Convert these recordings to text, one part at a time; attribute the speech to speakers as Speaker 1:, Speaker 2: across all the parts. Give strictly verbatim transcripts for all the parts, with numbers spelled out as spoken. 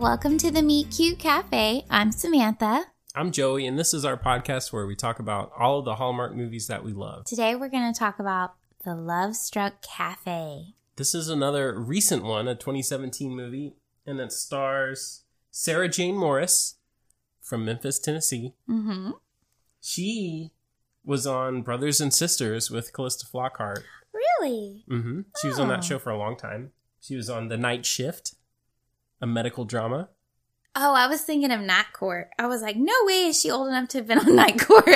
Speaker 1: welcome to the Meet Cute Cafe. I'm Samantha.
Speaker 2: I'm Joey, and this is our podcast where we talk about all of the Hallmark movies that we love.
Speaker 1: Today we're going to talk about The Love Struck Cafe.
Speaker 2: This is another recent one, a twenty seventeen movie, and it stars Sarah Jane Morris from Memphis, Tennessee.
Speaker 1: Mm-hmm.
Speaker 2: She was on Brothers and Sisters with Callista Flockhart.
Speaker 1: Really?
Speaker 2: Mm-hmm. She
Speaker 1: Oh.
Speaker 2: was on that show for a long time. She was on The Night Shift, a medical drama.
Speaker 1: Oh, I was thinking of Night Court. I was like, no way is she old enough to have been on Night Court.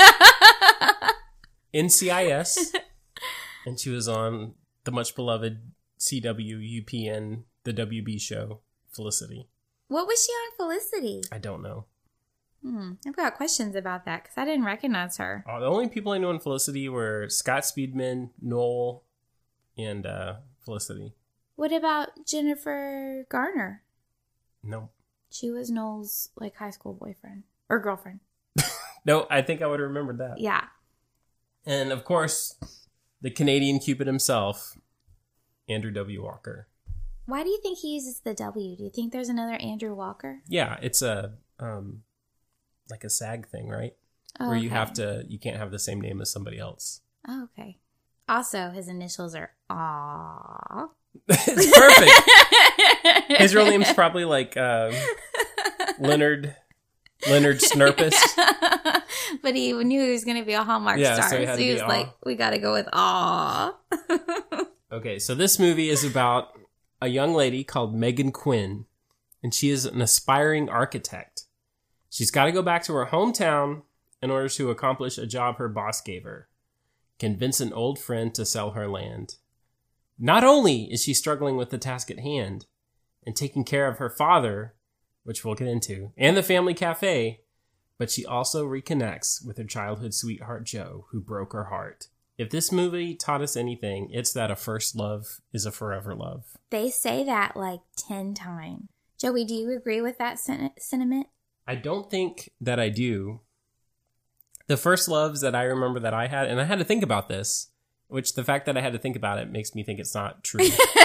Speaker 2: N C I S. And she was on the much beloved C W U P N, the W B show, Felicity.
Speaker 1: What was she on Felicity?
Speaker 2: I don't know.
Speaker 1: Hmm. I've got questions about that because I didn't recognize her.
Speaker 2: Uh, the only people I knew in Felicity were Scott Speedman, Noel, and uh, Felicity.
Speaker 1: What about Jennifer Garner?
Speaker 2: No.
Speaker 1: She was Noel's like high school boyfriend or girlfriend.
Speaker 2: No, I think I would have remembered that.
Speaker 1: Yeah.
Speaker 2: And of course, the Canadian Cupid himself, Andrew W. Walker.
Speaker 1: Why do you think he uses the W? Do you think there's another Andrew Walker?
Speaker 2: Yeah, it's a um, like a SAG thing, right?
Speaker 1: Oh,
Speaker 2: Where you
Speaker 1: okay.
Speaker 2: have to, you can't have the same name as somebody else.
Speaker 1: Oh, okay. Also, his initials are Aw.
Speaker 2: It's perfect. His real name's probably like uh, Leonard Leonard Snurpus.
Speaker 1: But he knew he was going to be a Hallmark
Speaker 2: Yeah,
Speaker 1: star,
Speaker 2: so
Speaker 1: so
Speaker 2: he
Speaker 1: he,
Speaker 2: had to be
Speaker 1: was
Speaker 2: Aw.
Speaker 1: like, "We got to go with Aw."
Speaker 2: Okay, so this movie is about a young lady called Megan Quinn, and she is an aspiring architect. She's got to go back to her hometown in order to accomplish a job her boss gave her: convince an old friend to sell her land. Not only is she struggling with the task at hand and taking care of her father, which we'll get into, and the family cafe, but she also reconnects with her childhood sweetheart Joe, who broke her heart. If this movie taught us anything, it's that a first love is a forever love.
Speaker 1: They say that like ten times. Joey, do you agree with that sen- sentiment?
Speaker 2: I don't think that I do. The first loves that I remember that I had, and I had to think about this, which the fact that I had to think about it makes me think it's not true.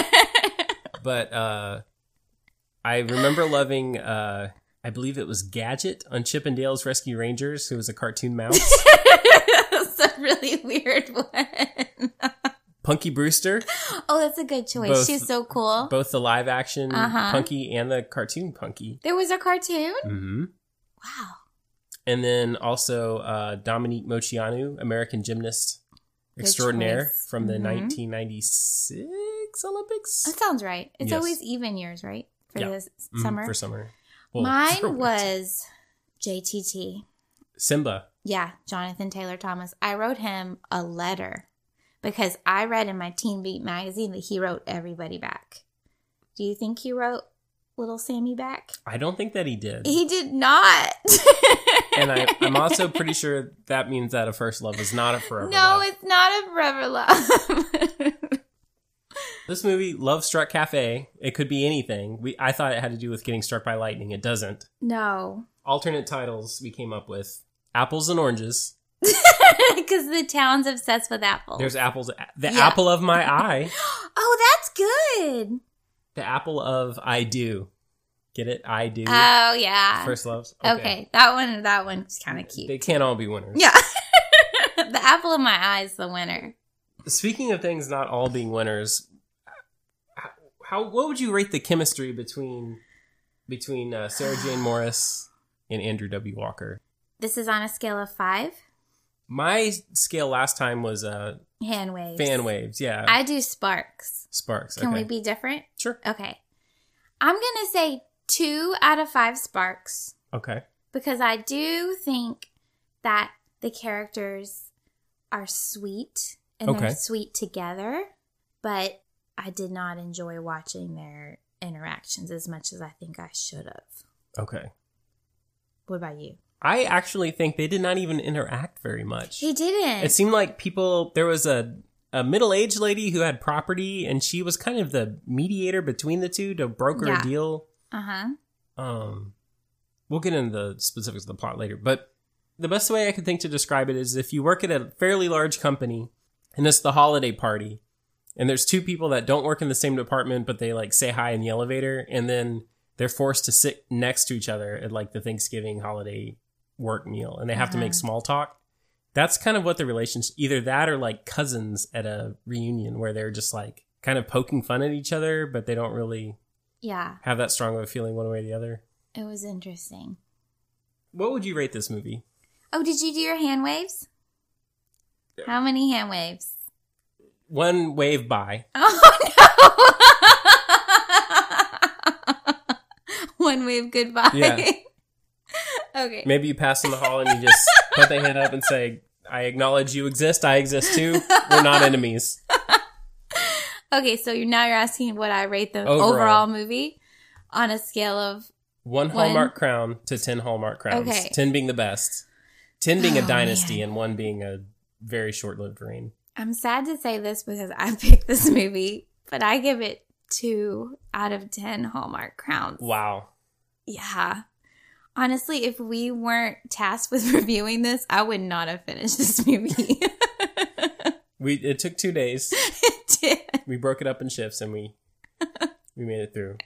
Speaker 2: But uh, I remember loving, uh, I believe it was Gadget on Chip and Dale's Rescue Rangers, who was a cartoon mouse.
Speaker 1: That's a really weird one.
Speaker 2: Punky Brewster,
Speaker 1: Oh, that's a good choice.
Speaker 2: Both-
Speaker 1: She's so cool.
Speaker 2: both the live action
Speaker 1: Uh-huh.
Speaker 2: Punky and the cartoon Punky.
Speaker 1: There was a cartoon?
Speaker 2: Mm-hmm.
Speaker 1: Wow.
Speaker 2: And then also uh, Dominique Moceanu, American gymnast
Speaker 1: Good
Speaker 2: extraordinaire
Speaker 1: choice.
Speaker 2: from the
Speaker 1: Mhm.
Speaker 2: nineteen ninety-six Olympics.
Speaker 1: That sounds right. It's
Speaker 2: Yes.
Speaker 1: always even years, right? For
Speaker 2: Yeah.
Speaker 1: the s-
Speaker 2: Mhm,
Speaker 1: summer.
Speaker 2: for summer. Well, for
Speaker 1: Mine
Speaker 2: winter.
Speaker 1: was J T T.
Speaker 2: Simba.
Speaker 1: Yeah, Jonathan Taylor Thomas. I wrote him a letter because I read in my Teen Beat magazine that he wrote everybody back. Do you think he wrote little Sammy back?
Speaker 2: I don't think that he did.
Speaker 1: He did not.
Speaker 2: And I, I'm also pretty sure that means that a first love is not a forever
Speaker 1: No,
Speaker 2: love.
Speaker 1: it's not a forever love.
Speaker 2: This movie, Love Struck Cafe, it could be anything. We I thought it had to do with getting struck by lightning. It doesn't.
Speaker 1: No.
Speaker 2: Alternate titles we came up with: Apples and Oranges.
Speaker 1: Because the town's obsessed with apples.
Speaker 2: There's apples. The
Speaker 1: Yeah.
Speaker 2: apple of my eye.
Speaker 1: Oh, that's good.
Speaker 2: The apple of I do. Get it? I do.
Speaker 1: Oh, yeah.
Speaker 2: First loves.
Speaker 1: Okay. that one, that one's kind of cute.
Speaker 2: They can't all be winners.
Speaker 1: Yeah. The apple of my eye is the winner.
Speaker 2: Speaking of things not all being winners, how, how what would you rate the chemistry between between uh, Sarah Jane Morris and Andrew W. Walker?
Speaker 1: This is on a scale of five.
Speaker 2: My scale last time was uh,
Speaker 1: Hand waves.
Speaker 2: fan waves. Yeah,
Speaker 1: I do sparks.
Speaker 2: sparks.
Speaker 1: Can
Speaker 2: okay.
Speaker 1: we be different?
Speaker 2: Sure.
Speaker 1: Okay. I'm going to say two out of five sparks
Speaker 2: Okay.
Speaker 1: because I do think that the characters are sweet and
Speaker 2: Okay.
Speaker 1: they're sweet together, but I did not enjoy watching their interactions as much as I think I should have.
Speaker 2: Okay.
Speaker 1: What about you?
Speaker 2: I actually think they did not even interact very much.
Speaker 1: He didn't.
Speaker 2: It seemed like people. There was a a middle aged lady who had property, and she was kind of the mediator between the two to broker
Speaker 1: Yeah.
Speaker 2: a deal.
Speaker 1: Uh-huh.
Speaker 2: Um, we'll get into the specifics of the plot later, but the best way I could think to describe it is if you work at a fairly large company and it's the holiday party and there's two people that don't work in the same department, but they like say hi in the elevator, and then they're forced to sit next to each other at like the Thanksgiving holiday work meal, and they have uh-huh. to make small talk. That's kind of what the relationship, either that or like cousins at a reunion where they're just like kind of poking fun at each other, but they don't really
Speaker 1: yeah
Speaker 2: have that strong of a feeling one way or the other.
Speaker 1: It was interesting.
Speaker 2: What would you rate this movie?
Speaker 1: Oh, did you do your hand waves? Yeah. How many hand waves?
Speaker 2: One wave by.
Speaker 1: Oh, no. One wave goodbye.
Speaker 2: Yeah.
Speaker 1: Okay.
Speaker 2: Maybe you pass in the hall and you just put the hand up and say, I acknowledge you exist. I exist too. We're not enemies.
Speaker 1: Okay, so you're, now you're asking what I rate the
Speaker 2: overall,
Speaker 1: overall movie on a scale of
Speaker 2: one Hallmark one? crown to ten Hallmark crowns. Okay. ten being the best. ten being oh, a dynasty man. and one being a very short-lived reign.
Speaker 1: I'm sad to say this because I picked this movie, but I give it two out of ten Hallmark crowns.
Speaker 2: Wow.
Speaker 1: Yeah. Honestly, if we weren't tasked with reviewing this, I would not have finished this movie.
Speaker 2: we It took two days.
Speaker 1: It did.
Speaker 2: We broke it up in shifts and we we made it through.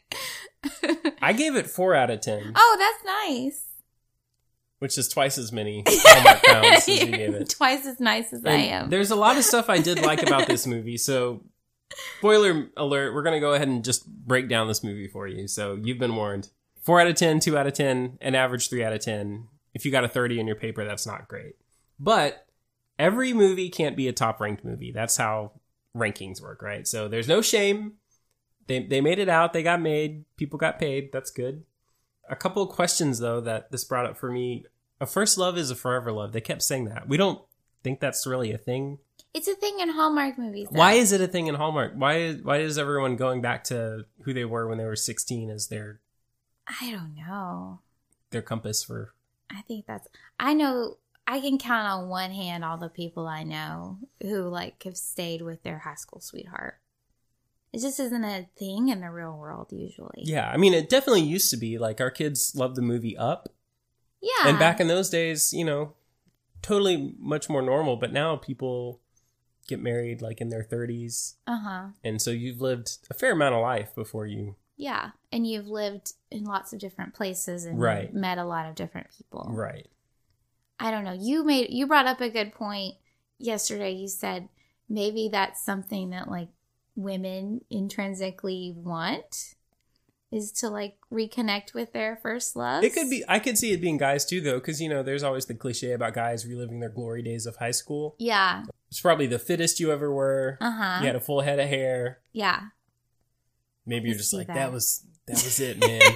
Speaker 2: I gave it four out of ten.
Speaker 1: Oh, that's nice.
Speaker 2: Which is twice as many Hallmark crowns as you gave it.
Speaker 1: Twice as nice as and I am.
Speaker 2: There's a lot of stuff I did like about this movie. So, spoiler alert, we're going to go ahead and just break down this movie for you. So, you've been warned. four out of ten, two out of ten, an average three out of ten. If you got a thirty in your paper, that's not great. But every movie can't be a top-ranked movie. That's how rankings work, right? So, there's no shame. They they made it out. They got made. People got paid. That's good. A couple of questions, though, that this brought up for me. A first love is a forever love. They kept saying that. We don't think that's really a thing.
Speaker 1: It's a thing in Hallmark movies, though.
Speaker 2: Why is it a thing in Hallmark? Why is, why is everyone going back to who they were when they were sixteen as their...
Speaker 1: I don't know.
Speaker 2: Their compass for...
Speaker 1: I think that's... I know... I can count on one hand all the people I know who, like, have stayed with their high school sweetheart. It just isn't a thing in the real world, usually.
Speaker 2: Yeah, I mean, it definitely used to be. Like, our kids loved the movie Up.
Speaker 1: Yeah.
Speaker 2: And back in those days, you know, totally much more normal. But now people get married, like, in their thirties.
Speaker 1: Uh-huh.
Speaker 2: And so you've lived a fair amount of life before you...
Speaker 1: Yeah, and you've lived in lots of different places and
Speaker 2: right.
Speaker 1: met a lot of different people.
Speaker 2: Right.
Speaker 1: I don't know. You made you brought up a good point yesterday. You said maybe that's something that, like, women intrinsically want is to, like, reconnect with their first love.
Speaker 2: It could be. I could see it being guys too, though, because, you know, there's always the cliche about guys reliving their glory days of high school.
Speaker 1: Yeah.
Speaker 2: It's probably the fittest you ever were.
Speaker 1: Uh-huh.
Speaker 2: You had a full head of hair.
Speaker 1: Yeah.
Speaker 2: Maybe you're just like, that. that was that was it,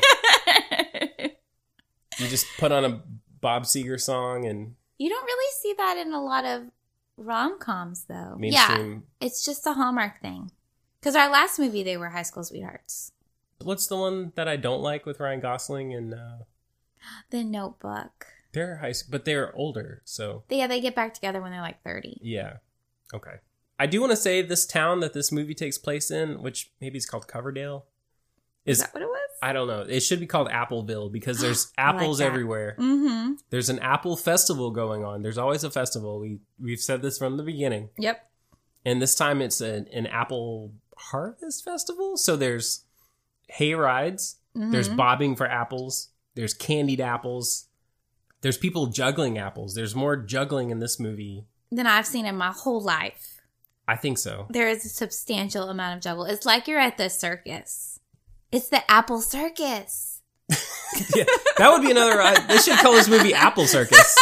Speaker 2: man. You just put on a Bob Seger song and...
Speaker 1: You don't really see that in a lot of rom-coms, though.
Speaker 2: Mainstream.
Speaker 1: Yeah, it's just a Hallmark thing. Because our last movie, they were high school sweethearts.
Speaker 2: What's the one that I don't like with Ryan Gosling and... Uh,
Speaker 1: The Notebook.
Speaker 2: They're high school, but they're older, so...
Speaker 1: Yeah, they get back together when they're like thirty.
Speaker 2: Yeah. Okay. I do want to say this town that this movie takes place in, which maybe it's called Coverdale.
Speaker 1: Is, is that what it was?
Speaker 2: I don't know. It should be called Appleville because there's apples
Speaker 1: like
Speaker 2: everywhere.
Speaker 1: Mm-hmm.
Speaker 2: There's an apple festival going on. There's always a festival. We, we've said this from the beginning.
Speaker 1: Yep.
Speaker 2: And this time it's an, an apple harvest festival. So there's hay rides. Mm-hmm. There's bobbing for apples. There's candied apples. There's people juggling apples. There's more juggling in this movie
Speaker 1: than I've seen in my whole life.
Speaker 2: I think so.
Speaker 1: There is a substantial amount of juggle. It's like you're at the circus. It's the Apple Circus.
Speaker 2: Yeah, that would be another... Uh, they should call this movie Apple Circus.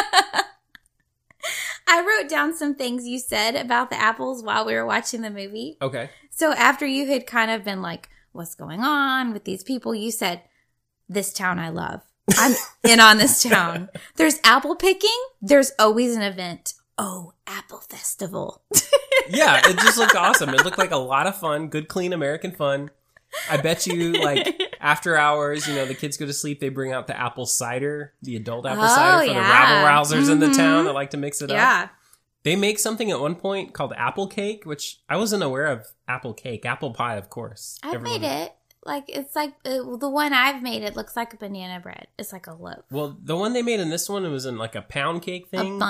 Speaker 1: I wrote down some things you said about the apples while we were watching the movie.
Speaker 2: Okay.
Speaker 1: So after you had kind of been like, what's going on with these people? You said, this town I love. I'm in on this town. There's apple picking. There's always an event. Oh, Apple Festival.
Speaker 2: Yeah, it just looked awesome. It looked like a lot of fun. Good, clean American fun. I bet you, like, after hours, you know, the kids go to sleep, they bring out the apple cider, the adult apple
Speaker 1: oh,
Speaker 2: cider for
Speaker 1: yeah.
Speaker 2: the rabble-rousers
Speaker 1: mm-hmm.
Speaker 2: in the town that like to mix it
Speaker 1: yeah.
Speaker 2: up. They make something at one point called apple cake, which I wasn't aware of. Apple cake. Apple pie, of course.
Speaker 1: I've Everyone. made it. Like, it's like, uh, the one I've made, it looks like a banana bread. It's like a loaf.
Speaker 2: Well, the one they made in this one, it was in like a pound cake thing.
Speaker 1: A bundt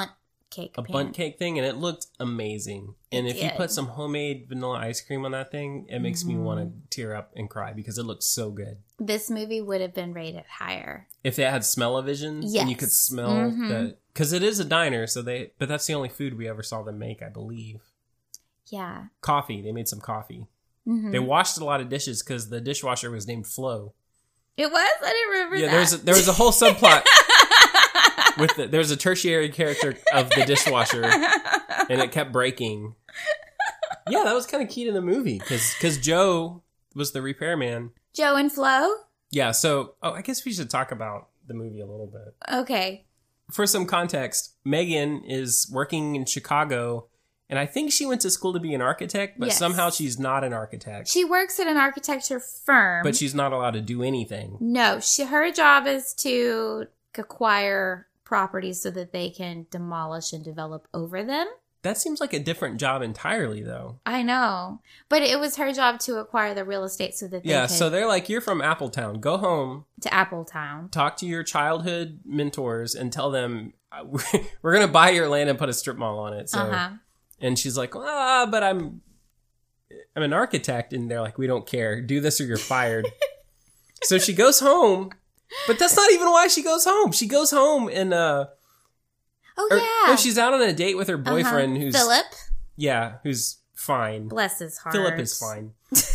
Speaker 1: cake
Speaker 2: a
Speaker 1: pan.
Speaker 2: bundt cake thing, and it looked amazing. And
Speaker 1: It
Speaker 2: if you
Speaker 1: did.
Speaker 2: put some homemade vanilla ice cream on that thing, it makes me
Speaker 1: Mhm.
Speaker 2: want to tear up and cry because it looks so good.
Speaker 1: This movie would have been rated higher.
Speaker 2: If they had smell-o-vision, and you could
Speaker 1: Yes.
Speaker 2: smell
Speaker 1: Mhm.
Speaker 2: the, because it is a diner, so they, but that's the only food we ever saw them make, I believe.
Speaker 1: Yeah.
Speaker 2: Coffee, they made some coffee.
Speaker 1: Mhm.
Speaker 2: They washed a lot of dishes because the dishwasher was named Flo.
Speaker 1: It was? I didn't remember
Speaker 2: Yeah,
Speaker 1: that.
Speaker 2: there's a, there was a whole subplot with the, there was a tertiary character of the dishwasher, and it kept breaking. Yeah, that was kind of key to the movie because because Joe was the repairman.
Speaker 1: Joe and Flo?
Speaker 2: Yeah, so oh, I guess we should talk about the movie a little bit.
Speaker 1: Okay.
Speaker 2: For some context, Megan is working in Chicago, and I think she went to school to be an architect, but
Speaker 1: Yes.
Speaker 2: somehow she's not an architect.
Speaker 1: She works at an architecture firm.
Speaker 2: But she's not allowed to do anything.
Speaker 1: No, she her job is to acquire properties so that they can demolish and develop over them.
Speaker 2: That seems like a different job entirely, though.
Speaker 1: I know. But it was her job to acquire the real estate so that they
Speaker 2: Yeah,
Speaker 1: could
Speaker 2: so they're like, you're from Appletown. Go home,
Speaker 1: to Appletown.
Speaker 2: talk to your childhood mentors, and tell them, we're going to buy your land and put a strip mall on it. So,
Speaker 1: Uh-huh.
Speaker 2: And she's like, ah, but I'm I'm an architect. And they're like, we don't care. Do this or you're fired. So she goes home. But that's not even why she goes home. She goes home and, uh,
Speaker 1: Oh,
Speaker 2: or,
Speaker 1: yeah.
Speaker 2: no, she's out on a date with her boyfriend
Speaker 1: Uh-huh.
Speaker 2: who's,
Speaker 1: Philip.
Speaker 2: yeah, who's fine.
Speaker 1: Bless his heart.
Speaker 2: Philip is fine.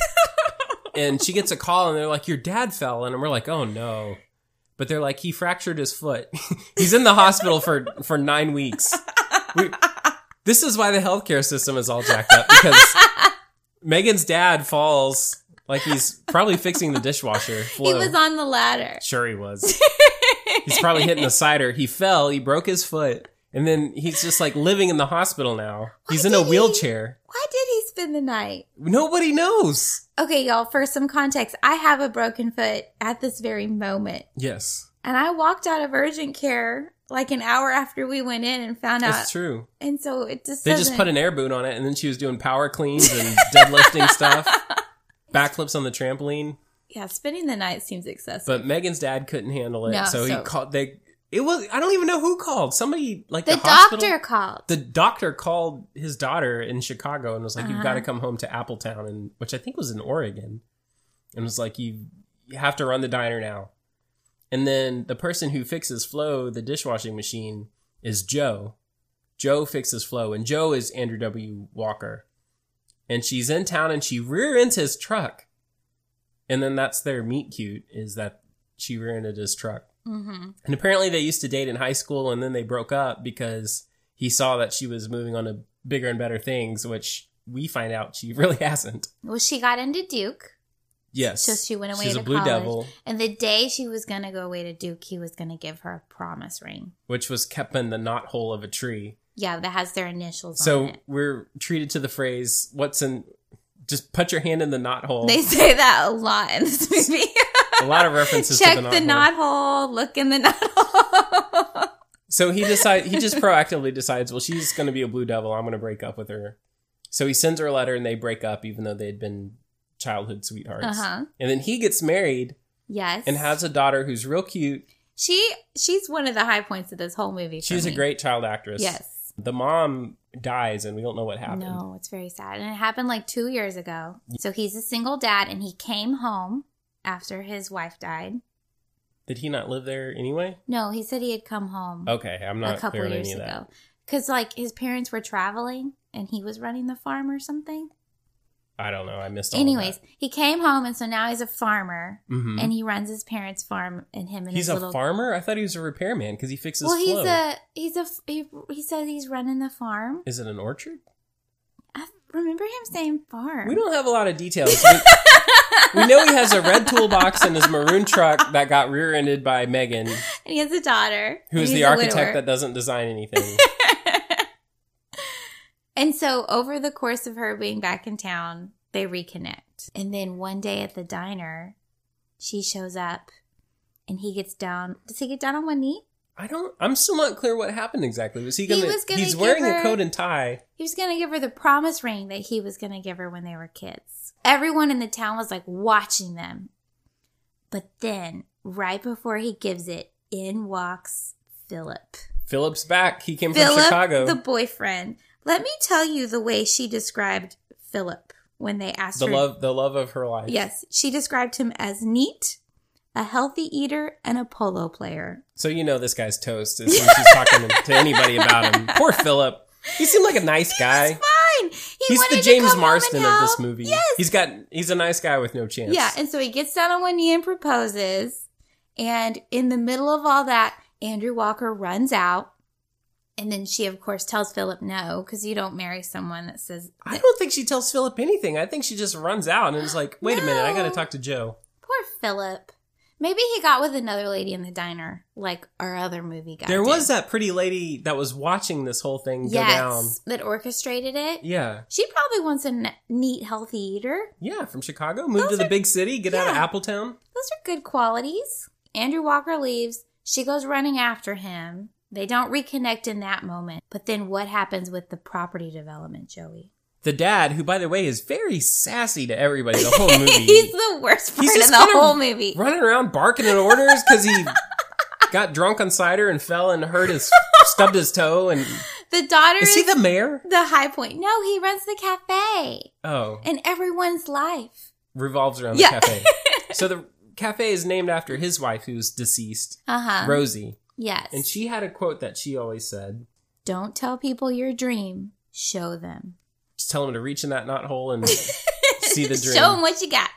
Speaker 2: And she gets a call and they're like, your dad fell. And we're like, oh no. But they're like, he fractured his foot. He's in the hospital for, for nine weeks. We, this is why the healthcare system is all jacked up, because Megan's dad falls like he's probably fixing the dishwasher. Flo.
Speaker 1: He was on the ladder.
Speaker 2: Sure he was. He's probably hitting the cider. He fell. He broke his foot. And then he's just like living in the hospital now. He's
Speaker 1: Why
Speaker 2: in a
Speaker 1: did he-
Speaker 2: wheelchair.
Speaker 1: Why did he spend the night?
Speaker 2: Nobody knows.
Speaker 1: Okay, y'all, for some context, I have a broken foot at this very moment.
Speaker 2: Yes,
Speaker 1: And I walked out of urgent care like an hour after we went in and found out.
Speaker 2: it's true.
Speaker 1: And so it just
Speaker 2: They
Speaker 1: doesn't...
Speaker 2: just put an air boot on it, and then she was doing power cleans and deadlifting stuff, backflips on the trampoline.
Speaker 1: Yeah, spending the night seems excessive.
Speaker 2: But Megan's dad couldn't handle it,
Speaker 1: No,
Speaker 2: so,
Speaker 1: so-
Speaker 2: he called. They it was I don't even know who called. Somebody like
Speaker 1: the
Speaker 2: the, hospital.
Speaker 1: doctor called.
Speaker 2: The doctor called his daughter in Chicago and was like, "You've
Speaker 1: Uh-huh.
Speaker 2: got to come home to Appletown," and which I think was in Oregon, and was like, "You you have to run the diner now." And then the person who fixes Flo, the dishwashing machine, is Joe. Joe fixes Flo, and Joe is Andrew W. Walker. And she's in town, and she rear-ends his truck. And then that's their meet cute, is that she rear-ended his truck.
Speaker 1: Mm-hmm.
Speaker 2: And apparently they used to date in high school, and then they broke up because he saw that she was moving on to bigger and better things, which we find out she really hasn't.
Speaker 1: Well, she got into Duke.
Speaker 2: Yes.
Speaker 1: So she went away
Speaker 2: She's
Speaker 1: to
Speaker 2: a Blue
Speaker 1: college.
Speaker 2: Devil,
Speaker 1: And the day she was going to go away to Duke, he was going to give her a promise ring.
Speaker 2: which was kept in the knothole of a tree.
Speaker 1: Yeah, that has their initials on
Speaker 2: So
Speaker 1: it.
Speaker 2: we're treated to the phrase, what's in, just put your hand in the knothole.
Speaker 1: They say that a lot in this movie.
Speaker 2: A lot of references
Speaker 1: Check
Speaker 2: to the
Speaker 1: the
Speaker 2: knothole.
Speaker 1: knothole. Look in the knothole.
Speaker 2: So he decide he just proactively decides, well, she's going to be a Blue Devil. I'm going to break up with her. So he sends her a letter and they break up, even though they had been childhood sweethearts.
Speaker 1: Uh-huh.
Speaker 2: And then he gets married
Speaker 1: Yes.
Speaker 2: and has a daughter who's real cute.
Speaker 1: She she's one of the high points of this whole movie. For
Speaker 2: She's a
Speaker 1: me.
Speaker 2: great child actress.
Speaker 1: Yes.
Speaker 2: The mom dies and we don't know what happened.
Speaker 1: No, it's very sad. And it happened like two years ago. So he's a single dad and he came home after his wife died.
Speaker 2: Did he not live there anyway?
Speaker 1: No, he said he had come home
Speaker 2: Okay, I'm
Speaker 1: a
Speaker 2: not
Speaker 1: couple
Speaker 2: clear on
Speaker 1: years
Speaker 2: any of that.
Speaker 1: ago. Because like his parents were traveling and he was running the farm or something.
Speaker 2: I don't know. I missed all
Speaker 1: Anyways,
Speaker 2: of
Speaker 1: he came home and so now he's a farmer
Speaker 2: that. Mhm.
Speaker 1: and he runs his parents' farm and him and
Speaker 2: He's
Speaker 1: his
Speaker 2: a
Speaker 1: little
Speaker 2: farmer? I thought he was a repairman because he fixes
Speaker 1: Well, he's
Speaker 2: Flo.
Speaker 1: a he's a he, he says he's running the farm.
Speaker 2: Is it an orchard?
Speaker 1: I remember him saying farm.
Speaker 2: We don't have a lot of details. We, we know he has a red toolbox in his maroon truck that got rear-ended by Megan,
Speaker 1: And he has a daughter.
Speaker 2: who
Speaker 1: and
Speaker 2: is
Speaker 1: he's
Speaker 2: the
Speaker 1: a
Speaker 2: architect
Speaker 1: widower.
Speaker 2: that doesn't design anything.
Speaker 1: And so over the course of her being back in town, they reconnect. And then one day at the diner, she shows up and he gets down. Does he get down on one knee?
Speaker 2: I don't. I'm still not clear what happened exactly. Was he
Speaker 1: He
Speaker 2: gonna?
Speaker 1: was gonna
Speaker 2: he's
Speaker 1: give
Speaker 2: wearing
Speaker 1: her-
Speaker 2: a coat and tie.
Speaker 1: He was going to give her the promise ring that he was going to give her when they were kids. Everyone in the town was like watching them. But then, right before he gives it, in walks Philip.
Speaker 2: Philip's back. He came
Speaker 1: Philip,
Speaker 2: from Chicago.
Speaker 1: the boyfriend. Let me tell you the way she described Philip when they asked
Speaker 2: the
Speaker 1: her.
Speaker 2: love, the love of her life.
Speaker 1: Yes, she described him as neat, a healthy eater, and a polo player.
Speaker 2: So you know this guy's toast as soon as she's talking to anybody about him. Poor Philip. He seemed like a nice guy.
Speaker 1: He's fine. He
Speaker 2: He's
Speaker 1: wanted
Speaker 2: the
Speaker 1: to
Speaker 2: James
Speaker 1: come home
Speaker 2: Marston
Speaker 1: and
Speaker 2: of
Speaker 1: help.
Speaker 2: this movie.
Speaker 1: Yes.
Speaker 2: He's got. He's a nice guy with no chance.
Speaker 1: Yeah, and so he gets down on one knee and proposes. And in the middle of all that, Andrew Walker runs out. And then she, of course, tells Philip no, because you don't marry someone that says...
Speaker 2: I don't think she tells Philip anything. I think she just runs out and is like, wait a minute, I got to
Speaker 1: No.
Speaker 2: talk to Joe.
Speaker 1: Poor Philip. Maybe he got with another lady in the diner, like our other movie guy
Speaker 2: There
Speaker 1: did.
Speaker 2: was that pretty lady that was watching this whole thing go
Speaker 1: yes,
Speaker 2: down.
Speaker 1: that orchestrated it.
Speaker 2: Yeah.
Speaker 1: She probably wants a n- neat, healthy eater.
Speaker 2: Yeah, from Chicago. Moved
Speaker 1: Those
Speaker 2: to the
Speaker 1: are-
Speaker 2: big city, get out of
Speaker 1: yeah.
Speaker 2: Appletown.
Speaker 1: Those are good qualities. Andrew Walker leaves. She goes running after him. They don't reconnect in that moment. But then what happens with the property development, Joey?
Speaker 2: The dad, who, by the way, is very sassy to everybody the whole movie.
Speaker 1: He's the worst part
Speaker 2: He's
Speaker 1: in
Speaker 2: just
Speaker 1: the
Speaker 2: kind of
Speaker 1: whole movie.
Speaker 2: running around barking at orders because he got drunk on cider and fell and hurt his, stubbed his toe. And
Speaker 1: The daughter
Speaker 2: is
Speaker 1: is,
Speaker 2: he the mayor?
Speaker 1: the high point. No, he runs the cafe
Speaker 2: Oh,
Speaker 1: in everyone's life.
Speaker 2: revolves around
Speaker 1: Yeah.
Speaker 2: the cafe. So the cafe is named after his wife, who's deceased,
Speaker 1: Uh-huh.
Speaker 2: Rosie.
Speaker 1: Yes.
Speaker 2: And she had a quote that she always said.
Speaker 1: Don't tell people your dream. Show them.
Speaker 2: Just tell them to reach in that knot hole and see the dream.
Speaker 1: Show them what you got.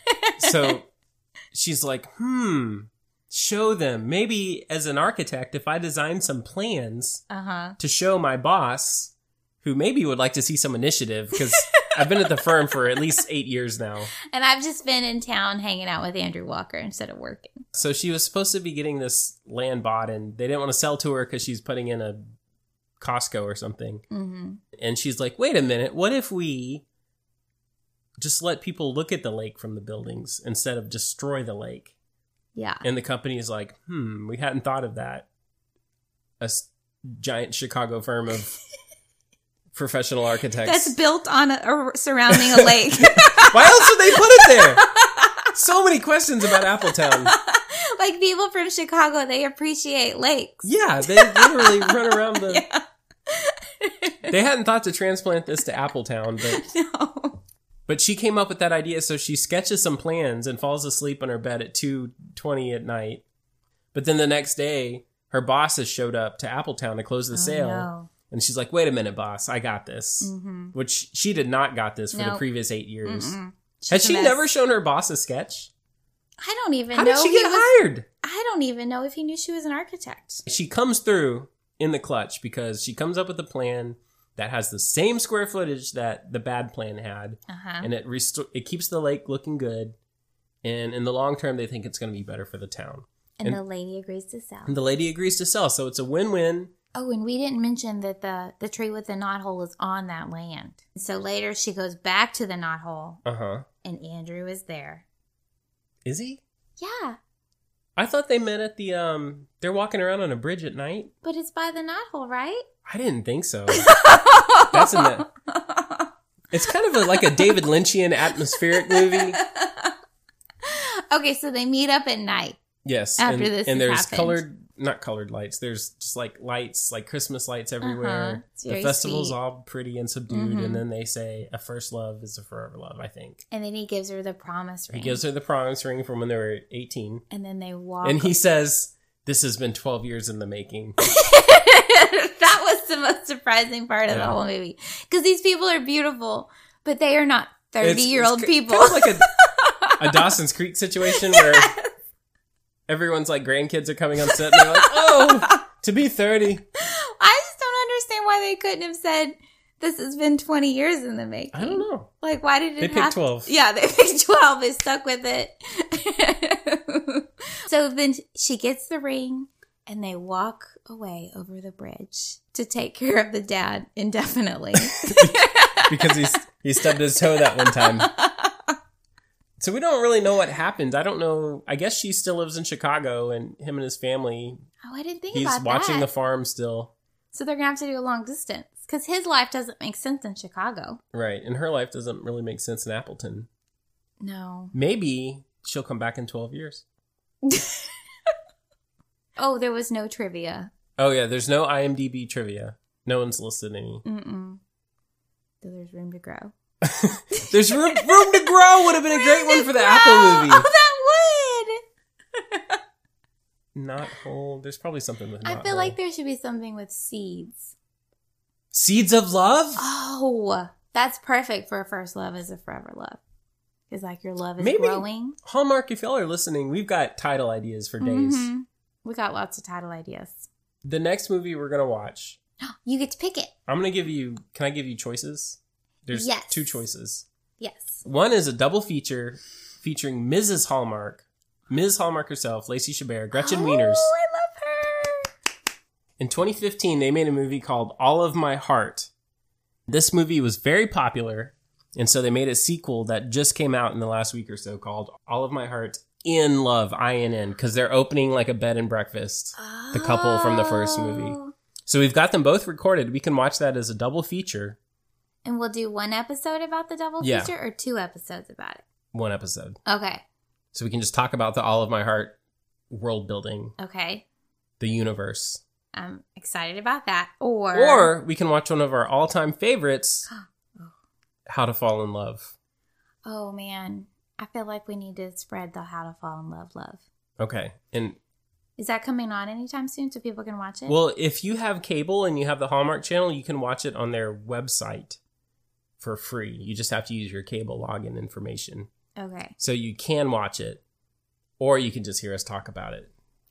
Speaker 2: So she's like, hmm, show them. Maybe as an architect, if I design some plans
Speaker 1: Uh-huh.
Speaker 2: to show my boss, who maybe would like to see some initiative, because I've been at the firm for at least eight years now.
Speaker 1: And I've just been in town hanging out with Andrew Walker instead of working.
Speaker 2: So she was supposed to be getting this land bought, and they didn't want to sell to her because she's putting in a Costco or something.
Speaker 1: Mm-hmm.
Speaker 2: And she's like, wait a minute, what if we just let people look at the lake from the buildings instead of destroy the lake?
Speaker 1: Yeah.
Speaker 2: And the company is like, hmm, we hadn't thought of that. A s- giant Chicago firm of professional architects.
Speaker 1: That's built on a, a surrounding a lake.
Speaker 2: Why else would they put it there? So many questions about Appletown.
Speaker 1: Like people from Chicago, they appreciate lakes.
Speaker 2: Yeah, they literally run around the...
Speaker 1: Yeah.
Speaker 2: They hadn't thought to transplant this to Appletown, but...
Speaker 1: No.
Speaker 2: But she came up with that idea, so she sketches some plans and falls asleep on her bed at two twenty at night. But then the next day, her boss has showed up to Appletown to close the
Speaker 1: Oh,
Speaker 2: sale.
Speaker 1: no.
Speaker 2: And she's like, wait a minute, boss, I got this.
Speaker 1: Mm-hmm.
Speaker 2: Which she did not got this for the
Speaker 1: Nope.
Speaker 2: previous eight years.
Speaker 1: Mm-mm.
Speaker 2: Has
Speaker 1: She's a
Speaker 2: she
Speaker 1: mess.
Speaker 2: never shown her boss a sketch?
Speaker 1: I don't even
Speaker 2: How
Speaker 1: know.
Speaker 2: did she
Speaker 1: he
Speaker 2: get
Speaker 1: was-
Speaker 2: hired?
Speaker 1: I don't even know if he knew she was an architect.
Speaker 2: She comes through in the clutch because she comes up with a plan that has the same square footage that the bad plan had.
Speaker 1: Uh-huh.
Speaker 2: And it rest- it keeps the lake looking good. And in the long term, they think it's going to be better for the town.
Speaker 1: And,
Speaker 2: and-
Speaker 1: the lady agrees to sell.
Speaker 2: And the lady agrees to sell. So it's a win-win.
Speaker 1: Oh, and we didn't mention that the, the tree with the knothole is on that land. So later she goes back to the knothole
Speaker 2: Uh-huh.
Speaker 1: and Andrew is there.
Speaker 2: Is he?
Speaker 1: Yeah,
Speaker 2: I thought they met at the, um, they're walking around on a bridge at night.
Speaker 1: but it's by the knothole, right?
Speaker 2: I didn't think so. That's in the, it's kind of a, like a David Lynchian atmospheric movie.
Speaker 1: Okay, so they meet up at night.
Speaker 2: Yes.
Speaker 1: After
Speaker 2: and,
Speaker 1: this
Speaker 2: and
Speaker 1: has
Speaker 2: there's
Speaker 1: happened.
Speaker 2: colored, not colored lights. There's just like lights, like Christmas lights everywhere.
Speaker 1: Uh-huh. It's
Speaker 2: The
Speaker 1: very
Speaker 2: festival's
Speaker 1: sweet.
Speaker 2: all pretty and subdued.
Speaker 1: Mhm.
Speaker 2: And then they say a first love is a forever love, I think.
Speaker 1: And then he gives her the promise ring.
Speaker 2: He gives her the promise ring from when they were eighteen.
Speaker 1: and then they walk.
Speaker 2: And he says, this has been twelve years in the making.
Speaker 1: That was the most surprising part of the
Speaker 2: Yeah.
Speaker 1: whole movie. Because these people are beautiful, but they are not thirty-year-old
Speaker 2: It's- it's
Speaker 1: people.
Speaker 2: Kind of like a, a Dawson's Creek situation where everyone's like grandkids are coming on set and they're like, oh, to be thirty.
Speaker 1: I just don't understand why they couldn't have said this has been twenty years in the making.
Speaker 2: I don't know.
Speaker 1: Like, why did it
Speaker 2: They picked
Speaker 1: have
Speaker 2: twelve.
Speaker 1: Yeah, they picked twelve. They stuck with it. So then she gets the ring and they walk away over the bridge to take care of the dad indefinitely.
Speaker 2: Because he's, he stubbed his toe that one time. So we don't really know what happened. I don't know. I guess she still lives in Chicago and him and his family,
Speaker 1: Oh, I didn't think
Speaker 2: he's
Speaker 1: about
Speaker 2: watching
Speaker 1: that.
Speaker 2: the farm still.
Speaker 1: So they're going to have to do a long distance because his life doesn't make sense in Chicago.
Speaker 2: Right. And her life doesn't really make sense in Appleton.
Speaker 1: No.
Speaker 2: Maybe she'll come back in twelve years.
Speaker 1: Oh, there was no trivia.
Speaker 2: Oh, yeah. There's no IMDb trivia. No one's listed any.
Speaker 1: Mm-mm. So there's room to grow.
Speaker 2: There's room, room to grow would have been a great one for the grow. Apple movie.
Speaker 1: Oh, that would.
Speaker 2: Not whole. There's probably something with not
Speaker 1: I feel
Speaker 2: whole.
Speaker 1: like there should be something with seeds.
Speaker 2: Seeds of love?
Speaker 1: Oh, that's perfect for a first love is a forever love. It's like your love is
Speaker 2: Maybe,
Speaker 1: growing.
Speaker 2: Hallmark, if y'all are listening, we've got title ideas for days.
Speaker 1: Mm-hmm. We got lots of title ideas.
Speaker 2: The next movie we're going to watch.
Speaker 1: You get to pick it.
Speaker 2: I'm going to give you, can I give you choices? There's
Speaker 1: yes.
Speaker 2: two choices.
Speaker 1: Yes.
Speaker 2: One is a double feature featuring Missus Hallmark, Miz Hallmark herself, Lacey Chabert, Gretchen
Speaker 1: oh,
Speaker 2: Wieners.
Speaker 1: Oh, I love her.
Speaker 2: In twenty fifteen, they made a movie called All of My Heart. This movie was very popular, and so they made a sequel that just came out in the last week or so called All of My Heart in Love, I N N, because they're opening like a bed and breakfast, oh. the couple from the first movie. So we've got them both recorded. We can watch that as a double feature.
Speaker 1: And we'll do one episode about the double
Speaker 2: yeah.
Speaker 1: feature or two episodes about it?
Speaker 2: One episode.
Speaker 1: Okay.
Speaker 2: So we can just talk about the All of My Heart world building.
Speaker 1: Okay.
Speaker 2: The universe.
Speaker 1: I'm excited about that. Or
Speaker 2: Or we can watch one of our all-time favorites, oh. How to Fall in Love.
Speaker 1: Oh, man. I feel like we need to spread the How to Fall in Love love.
Speaker 2: Okay. And
Speaker 1: is that coming on anytime soon so people can watch it?
Speaker 2: Well, if you have cable and you have the Hallmark channel, you can watch it on their website for free. You just have to use your cable login information.
Speaker 1: Okay.
Speaker 2: So you can watch it, or you can just hear us talk about it.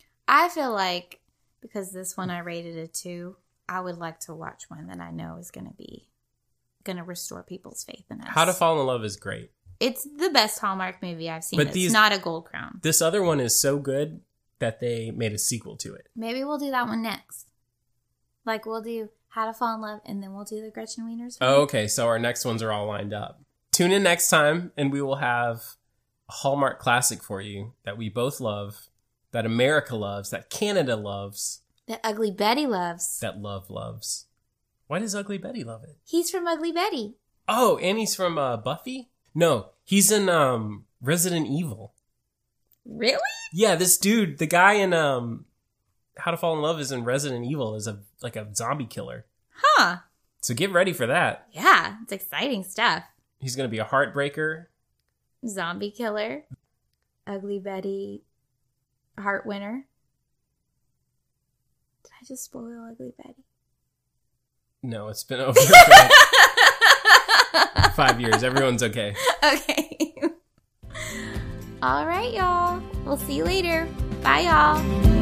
Speaker 1: I feel like, because this one I rated a two, I would like to watch one that I know is going to be, going to restore people's faith in us.
Speaker 2: How to Fall in Love is great.
Speaker 1: It's the best Hallmark movie I've seen.
Speaker 2: But
Speaker 1: it's
Speaker 2: these,
Speaker 1: not a gold crown.
Speaker 2: This other one is so good that they made a sequel to it.
Speaker 1: Maybe we'll do that one next. Like, we'll do How to Fall in Love, and then we'll do the Gretchen Wieners one.
Speaker 2: Oh, okay. So our next ones are all lined up. Tune in next time, and we will have a Hallmark classic for you that we both love, that America loves, that Canada loves.
Speaker 1: That Ugly Betty loves.
Speaker 2: That love loves. Why does Ugly Betty love it?
Speaker 1: He's from Ugly Betty.
Speaker 2: Oh, and he's from uh, Buffy? No, he's in um, Resident Evil.
Speaker 1: Really?
Speaker 2: Yeah, this dude, the guy in um, How to Fall in Love is in Resident Evil, is a like a zombie killer.
Speaker 1: Huh.
Speaker 2: So get ready for that.
Speaker 1: Yeah, it's exciting stuff.
Speaker 2: He's going to be a heartbreaker.
Speaker 1: Zombie killer. Ugly Betty. Heart winner. Did I just spoil Ugly Betty?
Speaker 2: No, it's been over for five years. Everyone's okay.
Speaker 1: Okay. All right, y'all. We'll see you later. Bye, y'all.